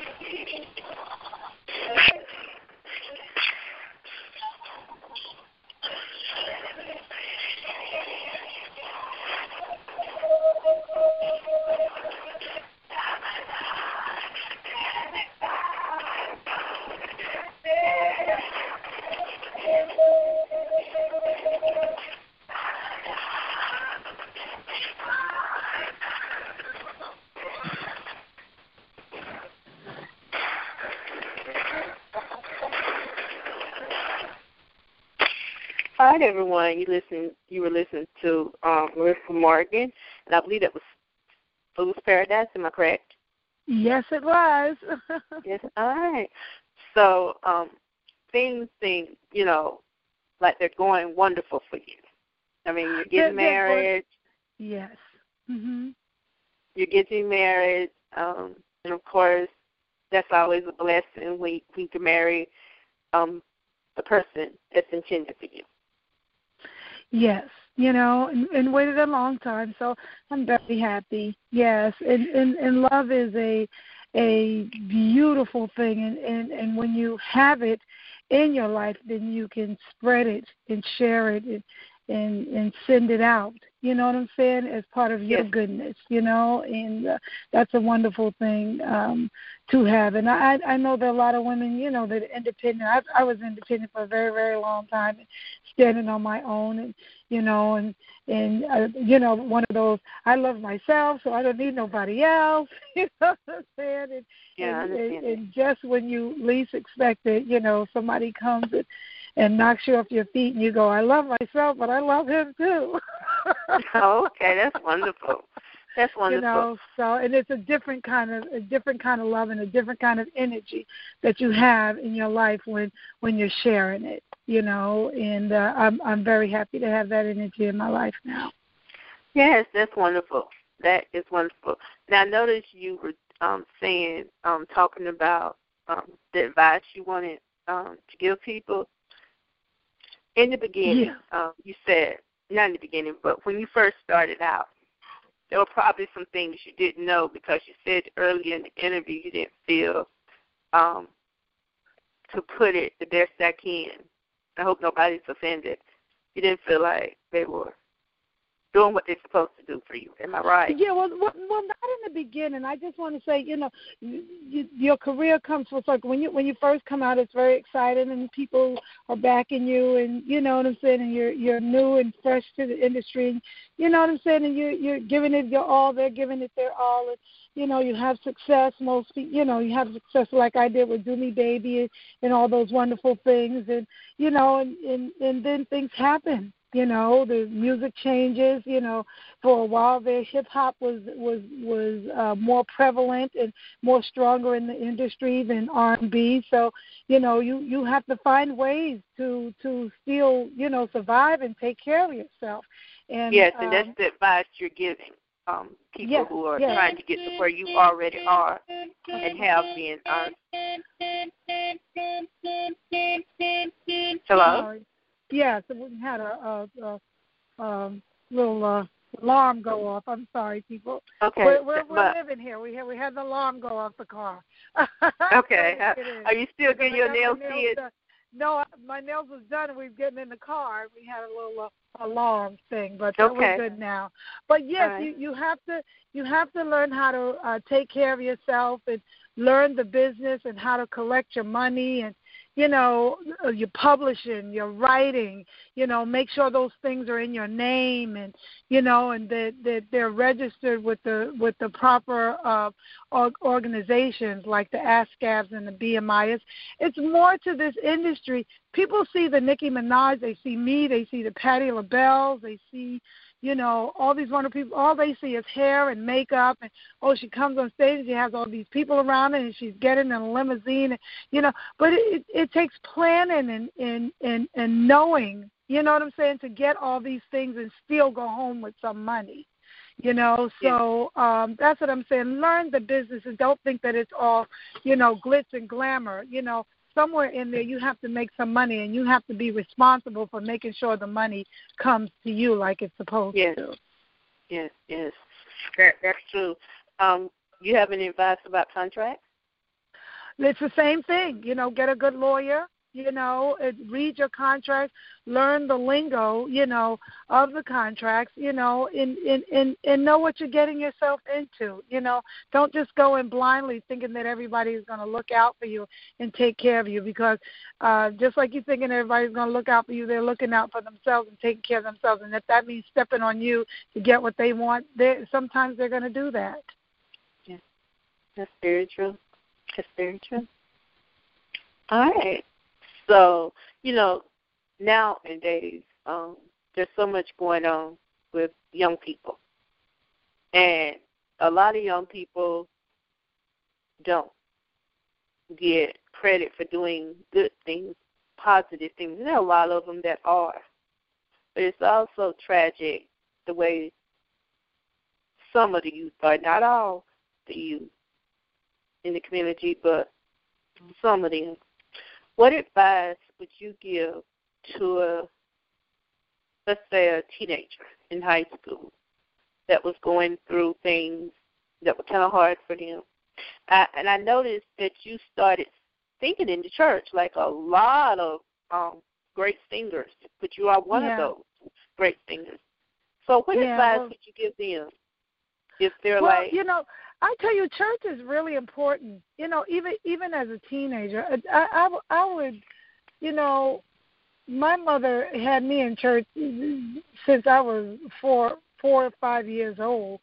Speaker 1: All right, everyone. You listen. You were listening to um, Melissa Morgan, and I believe that was Fool's Paradise. Am I correct?
Speaker 3: Yes, it was.
Speaker 1: Yes. All right. So um, things seem, you know, like they're going wonderful for you. I mean, you're getting
Speaker 3: They're- they're going-
Speaker 1: married.
Speaker 3: Yes. Mhm.
Speaker 1: You're getting married, um, and of course, that's always a blessing when you can marry um, the person that's intended for you.
Speaker 3: Yes, you know, and, and waited a long time, so I'm very happy. Yes, and, and, and love is a a beautiful thing, and, and, and when you have it in your life, then you can spread it and share it and and, and send it out. You know what I'm saying? As part of your
Speaker 1: Yes.
Speaker 3: goodness, you know, and uh, that's a wonderful thing um, to have. And I I know there are a lot of women, you know, that are independent. I, I was independent for a very, very long time, standing on my own, and you know, and and uh, you know, one of those. I love myself, so I don't need nobody else. You know what I'm saying? And,
Speaker 1: Yeah, I
Speaker 3: and,
Speaker 1: understand
Speaker 3: and, and just when you least expect it, you know, somebody comes and and knocks you off your feet, and you go, I love myself, but I love him too.
Speaker 1: Oh, okay, that's wonderful. That's wonderful.
Speaker 3: You know, so and it's a different kind of a different kind of love and a different kind of energy that you have in your life when when you're sharing it. You know, and uh, I'm I'm very happy to have that energy in my life now.
Speaker 1: Yes, that's wonderful. That is wonderful. Now, I noticed you were um, saying, um, talking about um, the advice you wanted um, to give people. In the beginning,
Speaker 3: Yeah.
Speaker 1: um, you said, not in the beginning, but when you first started out, there were probably some things you didn't know because you said earlier in the interview you didn't feel um, to put it the best I can. I hope nobody's offended. You didn't feel like they were doing what they're supposed to do for you. Am I right?
Speaker 3: Yeah, well, well, well, not in the beginning. I just want to say, you know, you, you, your career comes full circle. When you when you first come out, it's very exciting, and people are backing you, and you know what I'm saying. And you're you're new and fresh to the industry, and you know what I'm saying. And you're you're giving it your all. They're giving it their all. And, you know, you have success. Most people, you know, you have success like I did with Do Me Baby and, and all those wonderful things, and you know, and and, and then things happen. You know, the music changes. You know, for a while there, hip hop was was was uh, more prevalent and more stronger in the industry than R and B. So, you know, you you have to find ways to to still, you know, survive and take care of yourself. And
Speaker 1: yes, and
Speaker 3: um,
Speaker 1: that's the advice you're giving um, people
Speaker 3: yeah,
Speaker 1: who are
Speaker 3: yeah.
Speaker 1: trying to get to where you already are and have been. Um, hello?
Speaker 3: Uh, yeah, so we had a, a, a um, little uh, alarm go off. I'm sorry, people.
Speaker 1: Okay,
Speaker 3: We're, we're, we're
Speaker 1: but,
Speaker 3: living here. We had, we had the alarm go off the car.
Speaker 1: okay.
Speaker 3: So it is.
Speaker 1: Are you still getting your
Speaker 3: I got
Speaker 1: nails
Speaker 3: my
Speaker 1: did?
Speaker 3: done. No, I- my nails was done, and we were getting in the car. We had a little uh, alarm thing, but uh,
Speaker 1: Okay.
Speaker 3: we're good now. But yes,
Speaker 1: All right.
Speaker 3: you, you have to you have to learn how to uh, take care of yourself and learn the business and how to collect your money and, you know, uh, your publishing, your writing, you know, make sure those things are in your name and, you know, and that, that they're registered with the with the proper uh, organizations like the ASCAPs and the B M I. It's, it's more to this industry. People see the Nicki Minaj, they see me, they see the Patti LaBelle, they see, you know, all these wonderful people. All they see is hair and makeup, and oh, she comes on stage and she has all these people around her, and she's getting in a limousine, and, you know. But it, it takes planning and, and and and knowing, you know what I'm saying, to get all these things and still go home with some money, you know. So um, that's what I'm saying. Learn the business and don't think that it's all, you know, glitz and glamour, you know. Somewhere in there you have to make some money, and you have to be responsible for making sure the money comes to you like it's supposed
Speaker 1: yes.
Speaker 3: to.
Speaker 1: Yes, yes. That, that's true. Um, you have any advice about contracts?
Speaker 3: it's the same thing. You know, get a good lawyer. You know, read your contracts, learn the lingo, you know, of the contracts, you know, and, and, and, and know what you're getting yourself into. You know, don't just go in blindly thinking that everybody is going to look out for you and take care of you, because uh, just like you're thinking everybody's going to look out for you, they're looking out for themselves and taking care of themselves. And if that means stepping on you to get what they want, they're, sometimes they're going to do that.
Speaker 1: Yeah, that's very true. That's very true. All right. So, you know, nowadays, um, there's so much going on with young people. And a lot of young people don't get credit for doing good things, positive things. And there are a lot of them that are. But it's also tragic the way some of the youth are, not all the youth in the community, but some of them. What advice would you give to a, let's say, a teenager in high school that was going through things that were kind of hard for them? I, and I noticed that you started singing in the church, like a lot of um, great singers, but you are one
Speaker 3: yeah.
Speaker 1: of those great singers. So what
Speaker 3: yeah,
Speaker 1: advice
Speaker 3: well,
Speaker 1: would you give them if they're
Speaker 3: well,
Speaker 1: like...
Speaker 3: you know, I tell you, church is really important. You know, even even as a teenager, I, I, I would, you know, my mother had me in church since I was four, four or five years old.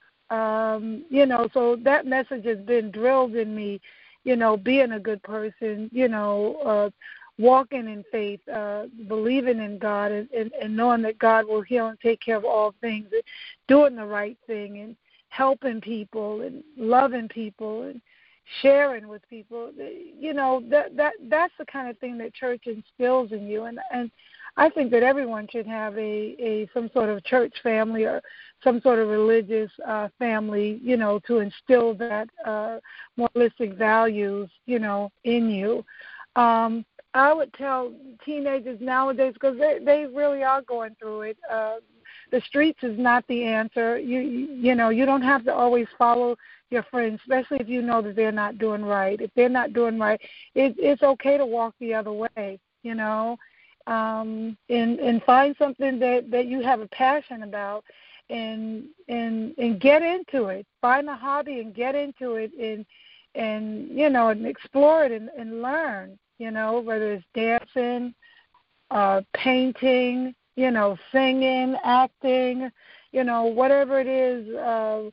Speaker 3: Um, you know, so that message has been drilled in me. You know, being a good person. You know, uh, walking in faith, uh, believing in God, and, and, and knowing that God will heal and take care of all things, and doing the right thing, and helping people and loving people and sharing with people. You know, that that that's the kind of thing that church instills in you. And and I think that everyone should have a, a some sort of church family or some sort of religious uh, family, you know, to instill that uh, moralistic values, you know, in you. Um, I would tell teenagers nowadays, because they, they really are going through it, uh, the streets is not the answer. You you know, you don't have to always follow your friends, especially if you know that they're not doing right. If they're not doing right, it, it's okay to walk the other way, you know, um, and and find something that, that you have a passion about, and and and get into it. Find a hobby and get into it, and and you know, and explore it and, and learn. You know, whether it's dancing, uh, painting, you know, singing, acting, you know, whatever it is, uh,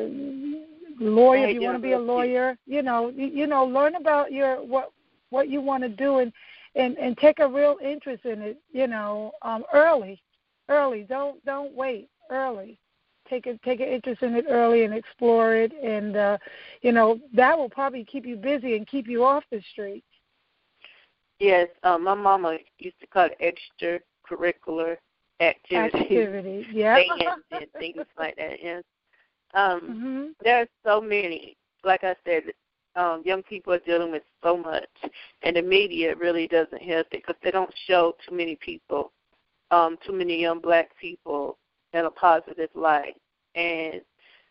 Speaker 3: lawyer, if you want to be a lawyer, you know, you, you know, learn about your what what you want to do, and, and, and take a real interest in it, you know, um, early, early. Don't don't wait, early. Take a, take an interest in it early and explore it, and, uh, you know, that will probably keep you busy and keep you off the street.
Speaker 1: Yes, um, my mama used to call it extracurricular activities.
Speaker 3: Activity, yeah.
Speaker 1: And things like that, yes. Um,
Speaker 3: mm-hmm.
Speaker 1: There are so many, like I said, um, young people are dealing with so much, and the media really doesn't help it because they don't show too many people, um, too many young black people in a positive light. And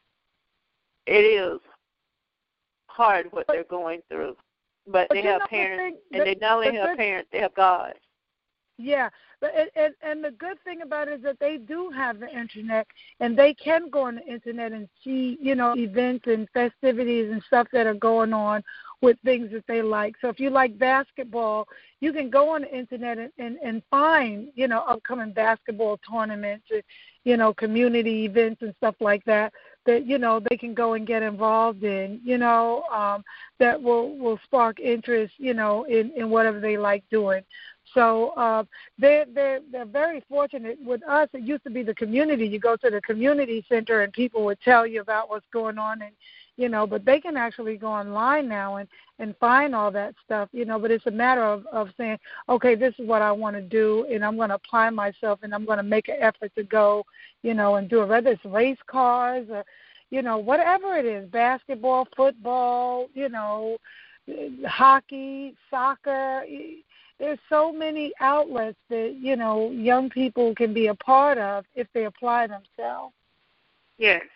Speaker 1: it is hard what they're going through. But, but they have parents, the thing, and they not only have good, parents, they have God.
Speaker 3: Yeah, but and, and, and the good thing about it is that they do have the Internet, and they can go on the Internet and see, you know, events and festivities and stuff that are going on with things that they like. So if you like basketball, you can go on the Internet and, and, and find, you know, upcoming basketball tournaments, and, you know, community events and stuff like that, that, you know, they can go and get involved in, you know, um, that will, will spark interest, you know, in, in whatever they like doing. So uh, they're, they're, they're very fortunate. With us, it used to be the community. You go to the community center and people would tell you about what's going on, and, you know, but they can actually go online now and, and find all that stuff, you know, but it's a matter of, of saying, okay, this is what I want to do, and I'm going to apply myself, and I'm going to make an effort to go, you know, and do it, whether it's race cars or, you know, whatever it is, basketball, football, you know, hockey, soccer. There's so many outlets that, you know, young people can be a part of if they apply themselves.
Speaker 1: Yes.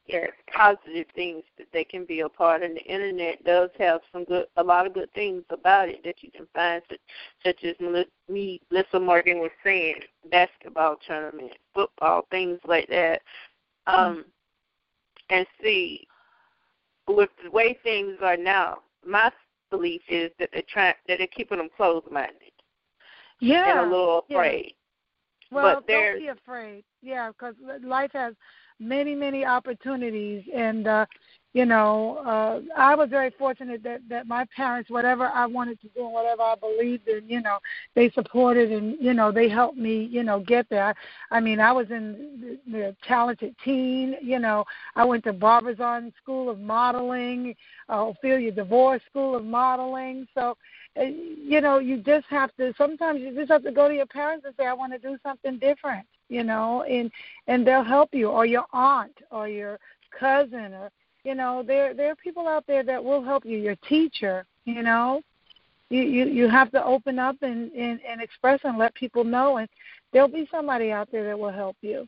Speaker 1: yes, positive things that they can be a part. And the internet does have some good, a lot of good things about it that you can find, such, such as me, Melissa Morgan was saying, basketball tournament, football, things like that. Um, and see, with the way things are now, my belief is that they're trying, that they're keeping them closed-minded.
Speaker 3: Yeah.
Speaker 1: And a little afraid.
Speaker 3: Yeah. Well,
Speaker 1: but
Speaker 3: don't be afraid. Yeah, because life has many, many opportunities. And, uh, you know, uh, I was very fortunate that, that my parents, whatever I wanted to do and whatever I believed in, you know, they supported and, you know, they helped me, you know, get there. I, I mean, I was in the, the Talented Teen, you know. I went to Barbizon School of Modeling, uh, Ophelia DeVore School of Modeling. So, uh, you know, you just have to, sometimes you just have to go to your parents and say, I want to do something different, you know, and, and they'll help you, or your aunt or your cousin, or, you know, there there are people out there that will help you, your teacher, you know. You you, you have to open up and, and, and express and let people know, and there'll be somebody out there that will help you.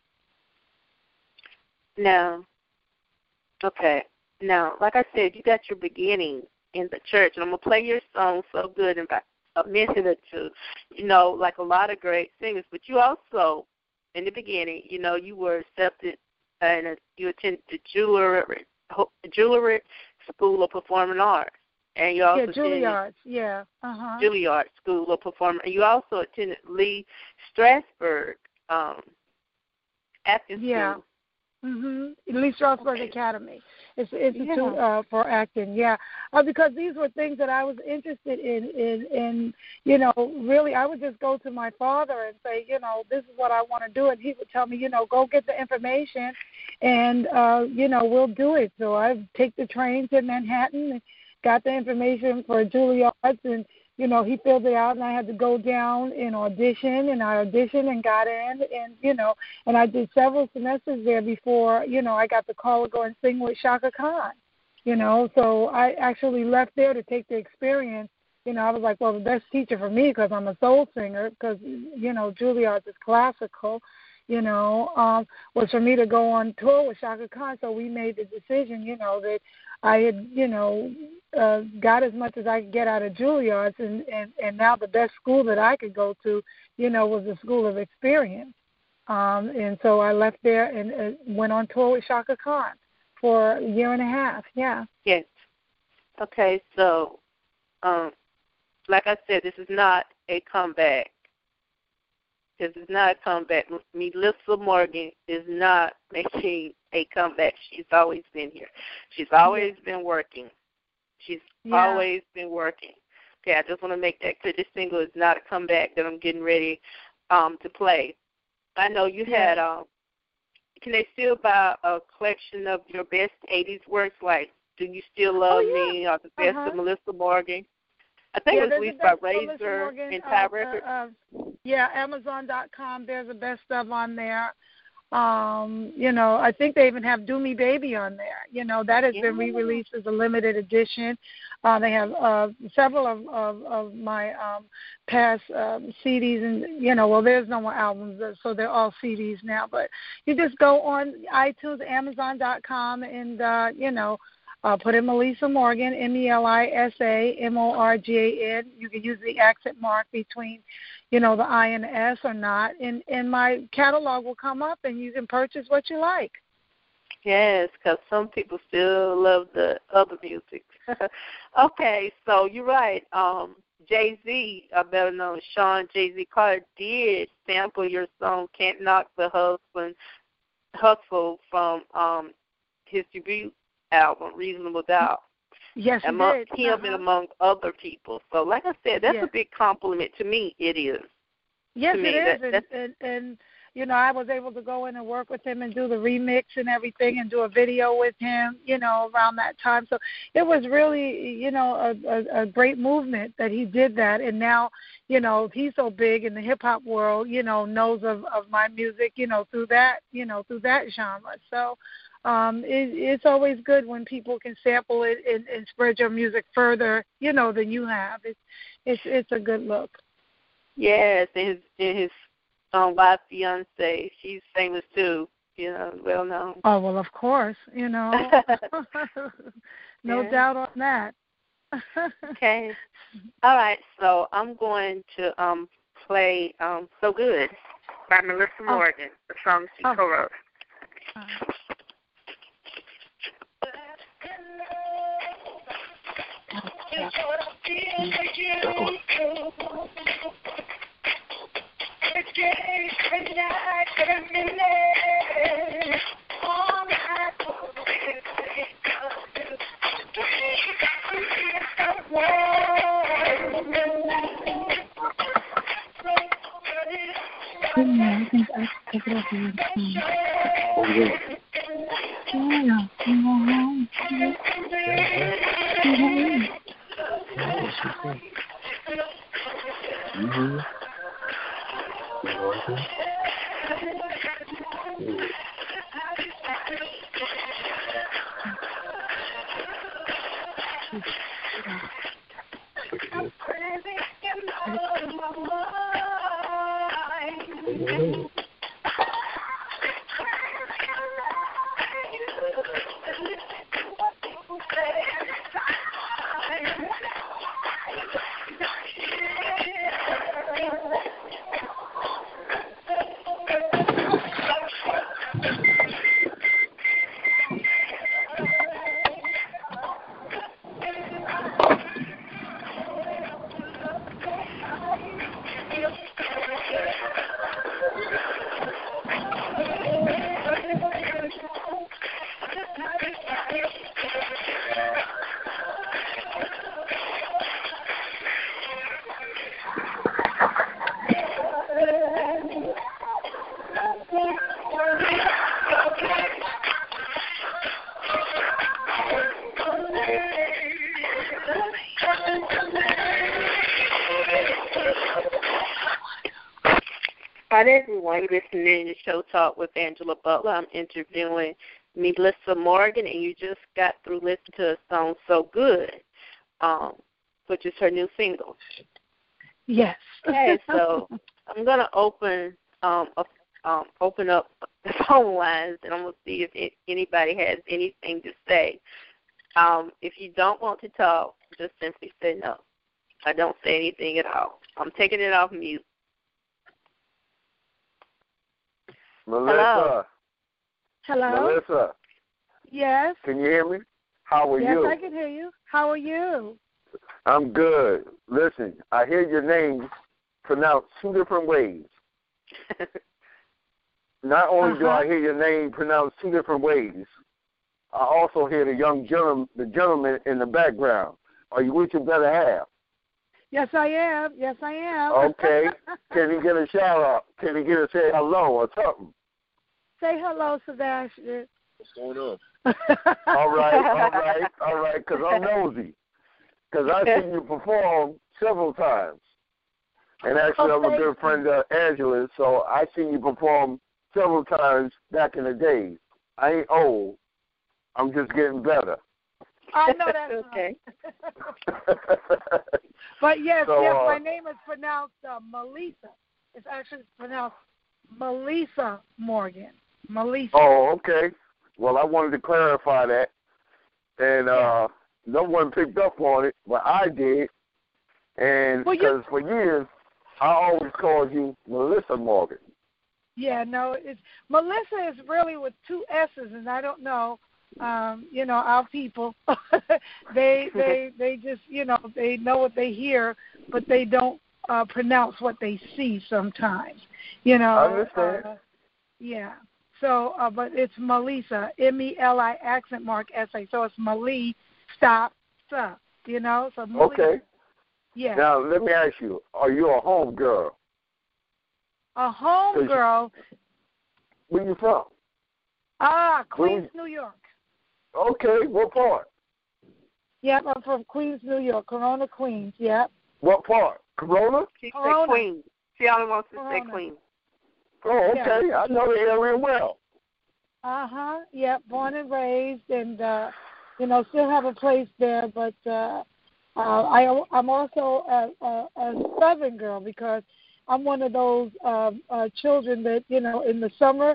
Speaker 1: Now, okay. Now, like I said, you got your beginning in the church, and I'm going to play your song So Good and a minute or two, you know, like a lot of great singers. But you also, in the beginning, you know, you were accepted and you attended the jewelry Jewelry School of Performing Arts, and you also
Speaker 3: yeah, Juilliard, yeah, uh huh,
Speaker 1: Juilliard School of Performing. And you also attended Lee Strasberg um, acting
Speaker 3: yeah.
Speaker 1: school.
Speaker 3: Mhm. Lee Strasberg okay. Academy. It's an institute
Speaker 1: yeah.
Speaker 3: uh, for acting. Yeah, uh, because these were things that I was interested in. In, in you know, really, I would just go to my father and say, you know, this is what I want to do, and he would tell me, you know, go get the information, and uh, you know, we'll do it. So I take the train to Manhattan and got the information for Juilliard, and you know, he filled it out, and I had to go down and audition, and I auditioned and got in, and, you know, and I did several semesters there before, you know, I got the call to go and sing with Shaka Khan, you know, so I actually left there to take the experience. You know, I was like, well, the best teacher for me, because I'm a soul singer, because, you know, Juilliard is classical, you know, um, was for me to go on tour with Shaka Khan. So we made the decision, you know, that I had, you know, uh, got as much as I could get out of Juilliard, and, and, and now the best school that I could go to, you know, was the School of Experience. Um, and so I left there and uh, went on tour with Shaka Khan for a year and a half, yeah.
Speaker 1: Yes. Okay, so um, like I said, this is not a comeback. This is not a comeback. Melissa Morgan is not making a comeback. She's always been here. She's always yeah. been working. She's
Speaker 3: yeah.
Speaker 1: always been working. Okay, I just want to make that clear. This single is not a comeback that I'm getting ready um, to play. I know you
Speaker 3: yeah.
Speaker 1: had, um, can they still buy a collection of your best eighties works, like Do You Still Love
Speaker 3: oh, yeah.
Speaker 1: Me or The Best
Speaker 3: uh-huh.
Speaker 1: of Melissa Morgan? I think
Speaker 3: yeah,
Speaker 1: it was released by Razor
Speaker 3: Morgan,
Speaker 1: and Ty
Speaker 3: uh,
Speaker 1: Records.
Speaker 3: Uh, uh, yeah, Amazon dot com. There's the best stuff on there. Um, you know, I think they even have Do Me Baby on there. You know, that has
Speaker 1: yeah.
Speaker 3: been re-released as a limited edition. Uh, they have uh, several of, of, of my um, past um, C Ds, and, you know, well, there's no more albums, so they're all C Ds now. But you just go on iTunes, Amazon dot com, and, uh, you know, Uh, put in Melissa Morgan, M E L I S A M O R G A N. You can use the accent mark between, you know, the I and the S or not. And, and my catalog will come up, and you can purchase what you like.
Speaker 1: Yes, because some people still love the other music. Okay, so you're right. Um, Jay-Z, I better know, Sean Jay-Z Carter did sample your song Can't Knock the Husband, Hustle from um, his debut album, Reasonable Doubt.
Speaker 3: Yes, he
Speaker 1: among
Speaker 3: did.
Speaker 1: him
Speaker 3: uh-huh.
Speaker 1: and among other people. So, like I said, that's
Speaker 3: yes.
Speaker 1: a big compliment to me. It is.
Speaker 3: Yes,
Speaker 1: to
Speaker 3: it
Speaker 1: me.
Speaker 3: is.
Speaker 1: That,
Speaker 3: and, and, and, you know, I was able to go in and work with him and do the remix and everything and do a video with him, you know, around that time. So it was really, you know, a, a, a great movement that he did that. And now, you know, he's so big in the hip-hop world, you know, knows of, of my music, you know, through that, you know, through that genre. So, Um, it, it's always good when people can sample it and, and spread your music further, you know, than you have. It's it's it's a good look.
Speaker 1: Yes, and his and his um, wife fiance, she's famous too. you know, well known.
Speaker 3: Oh, well, of course, you know. no
Speaker 1: yeah.
Speaker 3: doubt on that.
Speaker 1: Okay. All right, so I'm going to um, play um, So Good by Melissa Morgan, oh. the song she
Speaker 3: oh.
Speaker 1: co-wrote.
Speaker 3: Uh. Yeah, I think I pick it up and oh, yeah. Yeah, you go home.
Speaker 4: Mm-hmm.
Speaker 1: Hi, everyone. You're listening to Show Talk with Angela Butler. I'm interviewing Melissa Morgan, and you just got through listening to a song So Good, um, which is her new single.
Speaker 3: Yes.
Speaker 1: Okay, so I'm going to open um, a, um, open up the phone lines, and I'm going to see if it, anybody has anything to say. Um, if you don't want to talk, just simply say no. I don't say anything at all. I'm taking it off mute.
Speaker 4: Melissa.
Speaker 3: Hello.
Speaker 4: Melissa.
Speaker 3: Yes.
Speaker 4: Can you hear me? How are
Speaker 3: yes,
Speaker 4: you?
Speaker 3: Yes, I can hear you. How are you?
Speaker 4: I'm good. Listen, I hear your name pronounced two different ways. Not only uh-huh. do I hear your name pronounced two different ways, I also hear the young gentleman, the gentleman in the background. Are you with your better half?
Speaker 3: Yes, I am. Yes, I am.
Speaker 4: Okay. Can he get a shout out? Can he get a say hello or something?
Speaker 3: Say hello, Sebastian.
Speaker 4: What's going on? all right, all right, all right, because I'm nosy. Because I've seen you perform several times. And actually, I'm a good friend of Angela's, so I've seen you perform several times back in the day. I ain't old. I'm just getting better.
Speaker 3: I know that's
Speaker 1: okay.
Speaker 3: But yes,
Speaker 4: so,
Speaker 3: yes,
Speaker 4: uh,
Speaker 3: my name is pronounced uh, Melissa. It's actually pronounced Melissa Morgan. Melissa.
Speaker 4: Oh, okay. Well, I wanted to clarify that. And uh, no one picked up on it, but I did. And because well, for years, I always called you Melissa Morgan.
Speaker 3: Yeah, no, it's Melissa is really with two S's, and I don't know. Um, you know, our people, they they they just, you know, they know what they hear, but they don't uh, pronounce what they see sometimes. You know.
Speaker 4: I understand.
Speaker 3: Uh, yeah. So, uh, but it's Melissa, M E L I accent mark S A. So it's Melissa, stop, stop. You know. So Melissa,
Speaker 4: okay.
Speaker 3: Yeah.
Speaker 4: Now let me ask you: are you a home girl?
Speaker 3: A home girl.
Speaker 4: Where you from?
Speaker 3: Ah, Queens, New York.
Speaker 4: Okay, what part?
Speaker 3: Yep, I'm from Queens, New York, Corona, Queens, yep.
Speaker 4: What part? Corona?
Speaker 1: She said Queens. She only wants to
Speaker 3: Corona.
Speaker 1: say Queens.
Speaker 4: Oh, okay. Yeah. I know the area well.
Speaker 3: Uh-huh, yep, born and raised, and, uh, you know, still have a place there, but uh, uh, I, I'm also a, a, a Southern girl because I'm one of those uh, uh, children that, you know, in the summer,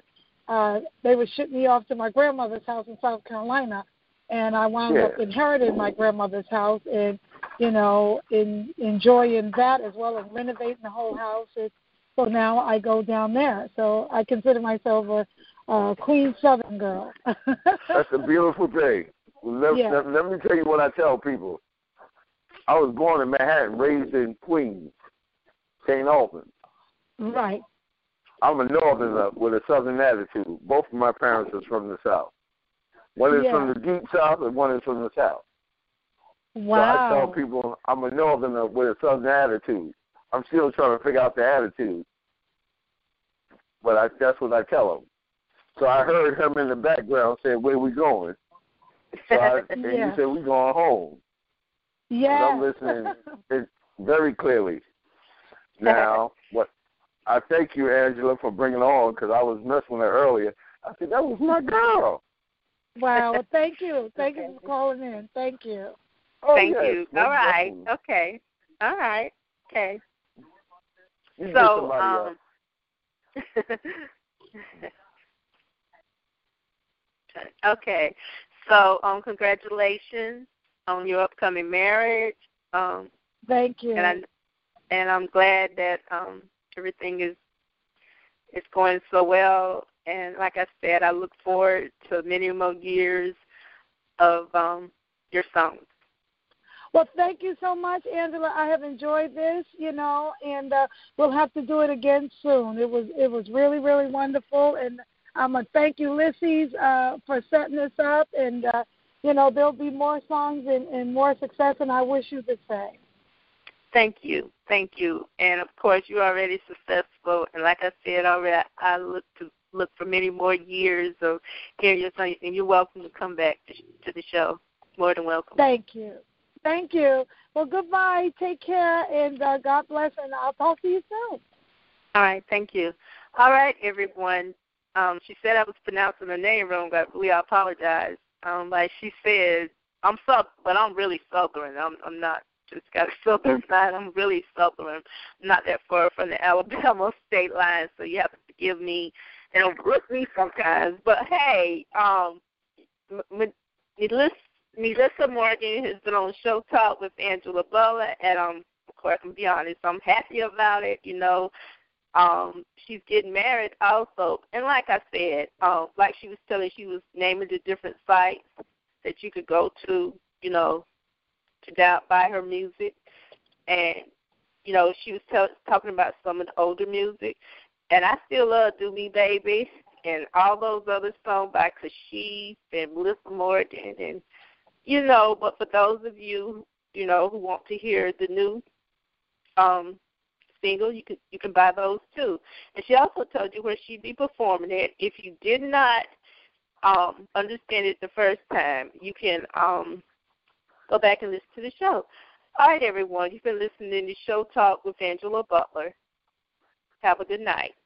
Speaker 3: uh, they would ship me off to my grandmother's house in South Carolina, and I wound
Speaker 4: yeah.
Speaker 3: up inheriting my grandmother's house and, you know, in, enjoying that as well as renovating the whole house. It, so now I go down there. So I consider myself a, a Queen Southern girl.
Speaker 4: That's a beautiful thing. Let,
Speaker 3: yeah.
Speaker 4: let, let me tell you what I tell people. I was born in Manhattan, raised in Queens, Saint Albans.
Speaker 3: Right.
Speaker 4: I'm a Northerner with a Southern attitude. Both of my parents are from the South. One is
Speaker 3: yeah.
Speaker 4: from the deep South and one is from the South.
Speaker 3: Wow.
Speaker 4: So I tell people I'm a Northerner with a Southern attitude. I'm still trying to figure out the attitude. But I, that's what I tell them. So I heard him in the background saying, where we going? So I, and
Speaker 3: yeah.
Speaker 4: you said, we going home.
Speaker 3: Yeah.
Speaker 4: I'm listening it very clearly. Now, what I thank you, Angela, for bringing it on, because I was messing with her earlier. I said, that was my girl.
Speaker 3: Wow. Well, thank you. Thank you for calling in. Thank you.
Speaker 4: Oh,
Speaker 1: Thank
Speaker 4: yes,
Speaker 1: you. All right.
Speaker 4: definitely.
Speaker 1: Okay. All right. Okay.
Speaker 4: You get
Speaker 1: So,
Speaker 4: somebody
Speaker 1: um, okay. So, um, congratulations on your upcoming marriage. Um,
Speaker 3: Thank you.
Speaker 1: and I and I'm glad that um everything is is going so well. And like I said, I look forward to many more years of um your songs.
Speaker 3: Well, thank you so much, Angela. I have enjoyed this, you know, and uh, we'll have to do it again soon. It was it was really, really wonderful, and I'm going to thank you, Ulysses, uh, for setting this up, and, uh, you know, there'll be more songs and, and more success, and I wish you the same.
Speaker 1: Thank you. Thank you. And, of course, you're already successful, and like I said already, I look to look for many more years of hearing your song, and you're welcome to come back to, to the show. More than welcome.
Speaker 3: Thank you. Thank you. Well, goodbye. Take care, and uh, God bless, and I'll talk to you soon.
Speaker 1: All right. Thank you. All right, everyone. Um, she said I was pronouncing her name wrong. I really apologize. Um, like she said, I'm Southern, but I'm really Southern. I'm, I'm not just got a Southern side. I'm really Southern. I'm not that far from the Alabama state line, so you have to forgive me and overlook me sometimes. But, hey, um, Melissa Melissa Morgan has been on Show Talk with Angela Butler, and um, of course, I'm be honest, I'm happy about it. You know, um, she's getting married also, and like I said, um, like she was telling, she was naming the different sites that you could go to, you know, to down, buy her music, and you know, she was tell, talking about some of the older music, and I still love "Do Me Baby" and all those other songs by Kashif and Melissa Morgan and. You know, but for those of you, you know, who want to hear the new um, single, you can you can buy those too. And she also told you where she'd be performing it. If you did not um, understand it the first time, you can um, go back and listen to the show. All right, everyone, you've been listening to Show Talk with Angela Butler. Have a good night.